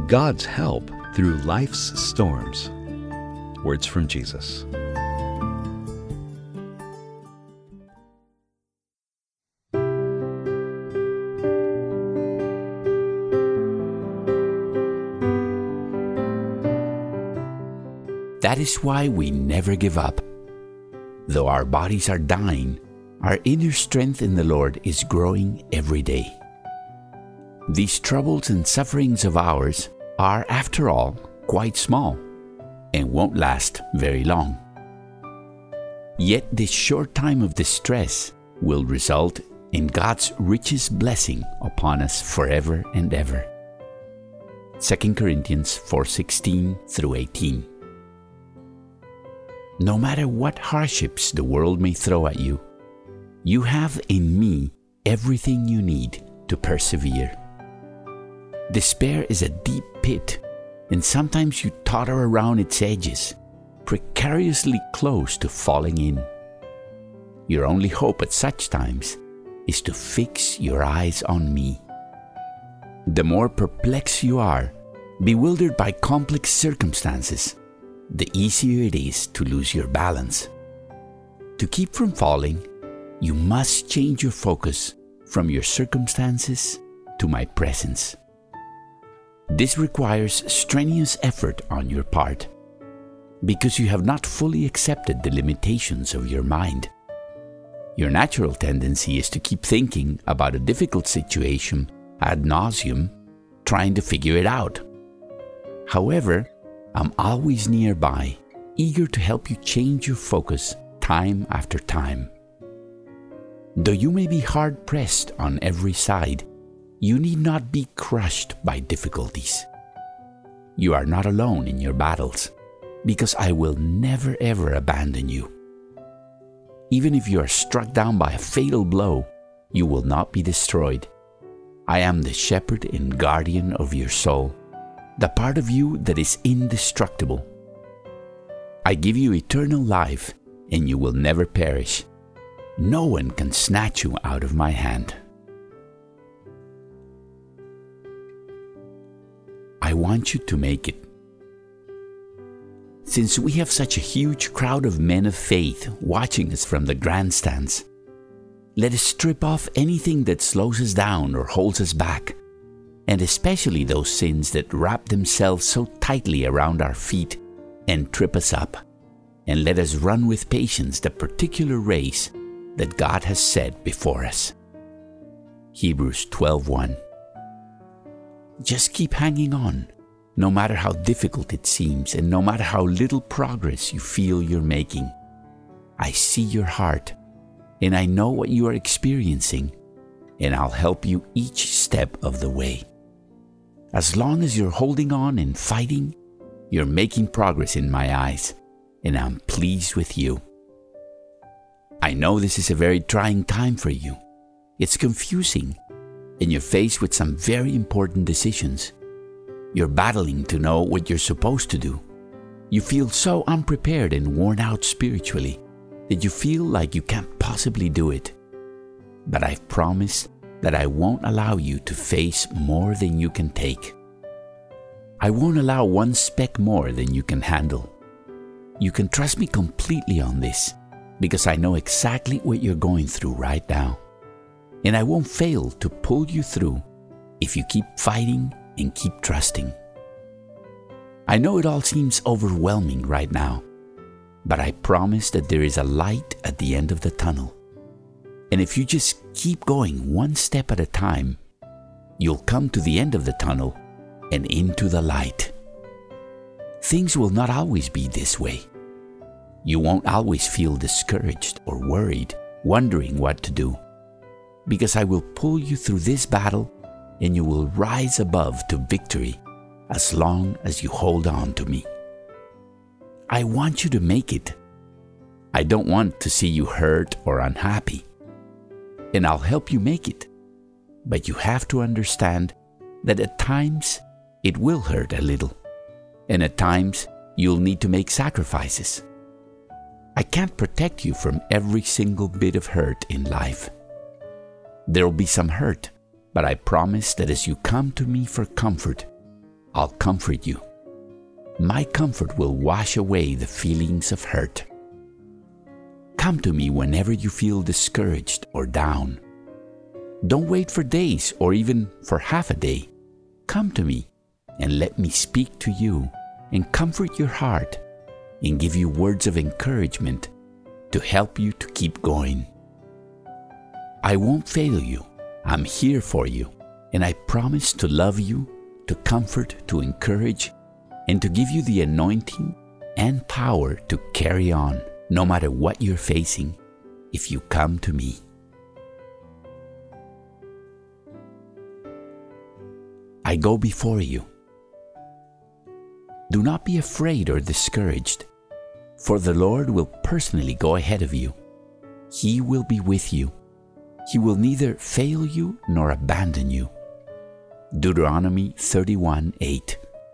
God's help through life's storms. Words from Jesus. That is why we never give up. Though our bodies are dying, our inner strength in the Lord is growing every day. These troubles and sufferings of ours are, after all, quite small and won't last very long. Yet this short time of distress will result in God's richest blessing upon us forever and ever. 2 Corinthians 4:16 through 18. No matter what hardships the world may throw at you, you have in me everything you need to persevere. Despair is a deep pit, and sometimes you totter around its edges, precariously close to falling in. Your only hope at such times is to fix your eyes on me. The more perplexed you are, bewildered by complex circumstances, the easier it is to lose your balance. To keep from falling, you must change your focus from your circumstances to my presence. This requires strenuous effort on your part, because you have not fully accepted the limitations of your mind. Your natural tendency is to keep thinking about a difficult situation ad nauseum, trying to figure it out. However, I'm always nearby, eager to help you change your focus time after time. Though you may be hard-pressed on every side, you need not be crushed by difficulties. You are not alone in your battles, because I will never ever abandon you. Even if you are struck down by a fatal blow, you will not be destroyed. I am the shepherd and guardian of your soul, the part of you that is indestructible. I give you eternal life, and you will never perish. No one can snatch you out of my hand. I want you to make it. Since we have such a huge crowd of men of faith watching us from the grandstands, let us strip off anything that slows us down or holds us back, and especially those sins that wrap themselves so tightly around our feet and trip us up, and let us run with patience the particular race that God has set before us. Hebrews 12:1. Just keep hanging on, no matter how difficult it seems and no matter how little progress you feel you're making. I see your heart, and I know what you are experiencing, and I'll help you each step of the way. As long as you're holding on and fighting, you're making progress in my eyes, and I'm pleased with you. I know this is a very trying time for you. It's confusing, and you're faced with some very important decisions. You're battling to know what you're supposed to do. You feel so unprepared and worn out spiritually that you feel like you can't possibly do it. But I've promised that I won't allow you to face more than you can take. I won't allow one speck more than you can handle. You can trust me completely on this, because I know exactly what you're going through right now. And I won't fail to pull you through if you keep fighting and keep trusting. I know it all seems overwhelming right now, but I promise that there is a light at the end of the tunnel. And if you just keep going one step at a time, you'll come to the end of the tunnel and into the light. Things will not always be this way. You won't always feel discouraged or worried, wondering what to do, because I will pull you through this battle, and you will rise above to victory as long as you hold on to me. I want you to make it. I don't want to see you hurt or unhappy, and I'll help you make it. But you have to understand that at times it will hurt a little, and at times you'll need to make sacrifices. I can't protect you from every single bit of hurt in life. There'll be some hurt, but I promise that as you come to me for comfort, I'll comfort you. My comfort will wash away the feelings of hurt. Come to me whenever you feel discouraged or down. Don't wait for days or even for half a day. Come to me and let me speak to you and comfort your heart and give you words of encouragement to help you to keep going. I won't fail you. I'm here for you, and I promise to love you, to comfort, to encourage, and to give you the anointing and power to carry on, no matter what you're facing, if you come to me. I go before you. Do not be afraid or discouraged, for the Lord will personally go ahead of you. He will be with you. He will neither fail you nor abandon you. Deuteronomy 31:8.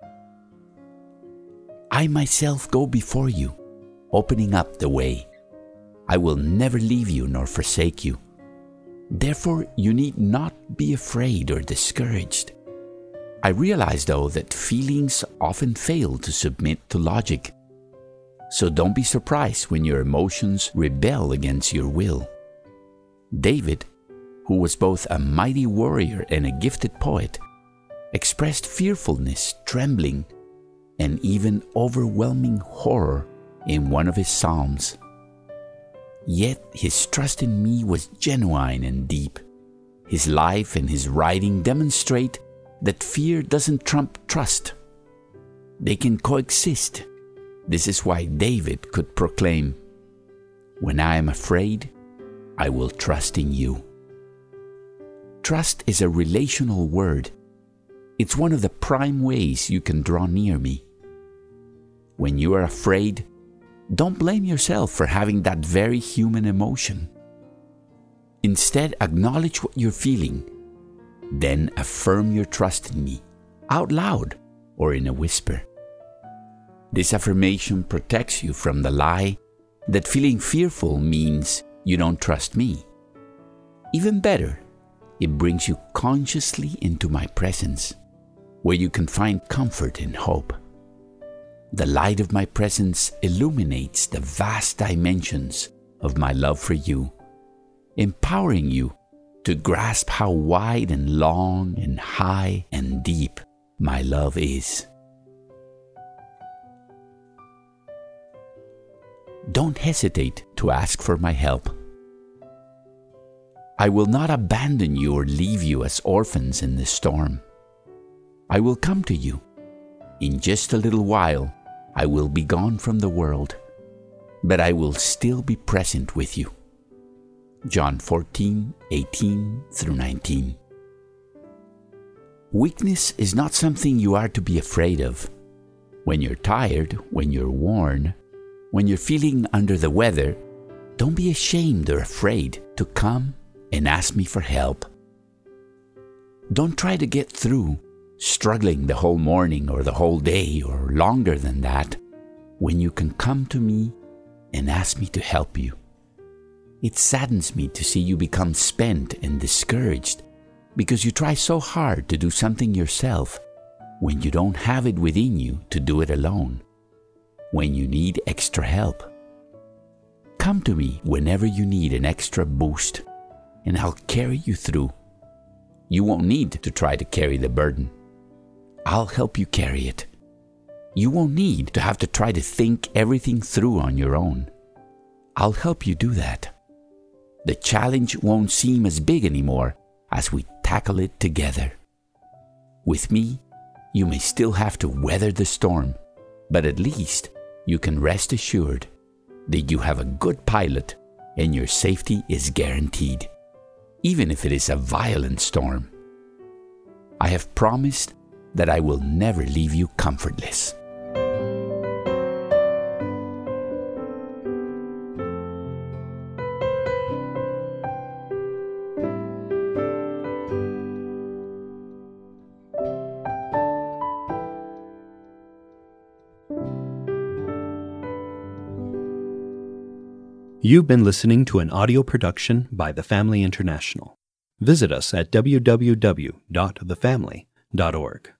I myself go before you, opening up the way. I will never leave you nor forsake you. Therefore, you need not be afraid or discouraged. I realize, though, that feelings often fail to submit to logic. So don't be surprised when your emotions rebel against your will. David, who was both a mighty warrior and a gifted poet, expressed fearfulness, trembling, and even overwhelming horror in one of his psalms. Yet his trust in me was genuine and deep. His life and his writing demonstrate that fear doesn't trump trust. They can coexist. This is why David could proclaim, "When I am afraid, I will trust in you." Trust is a relational word. It's one of the prime ways you can draw near me. When you are afraid, don't blame yourself for having that very human emotion. Instead, acknowledge what you're feeling. Then affirm your trust in me, out loud or in a whisper. This affirmation protects you from the lie that feeling fearful means you don't trust me. Even better, it brings you consciously into my presence, where you can find comfort and hope. The light of my presence illuminates the vast dimensions of my love for you, empowering you to grasp how wide and long and high and deep my love is. Don't hesitate to ask for my help. I will not abandon you or leave you as orphans in the storm. I will come to you. In just a little while, I will be gone from the world, but I will still be present with you. John 14:18-19. Weakness is not something you are to be afraid of. When you're tired, when you're worn, when you're feeling under the weather, don't be ashamed or afraid to come and ask me for help. Don't try to get through, struggling the whole morning or the whole day or longer than that, when you can come to me and ask me to help you. It saddens me to see you become spent and discouraged because you try so hard to do something yourself when you don't have it within you to do it alone, when you need extra help. Come to me whenever you need an extra boost, and I'll carry you through. You won't need to try to carry the burden. I'll help you carry it. You won't need to have to try to think everything through on your own. I'll help you do that. The challenge won't seem as big anymore as we tackle it together. With me, you may still have to weather the storm, but at least you can rest assured that you have a good pilot and your safety is guaranteed, even if it is a violent storm. I have promised that I will never leave you comfortless. You've been listening to an audio production by The Family International. Visit us at www.thefamily.org.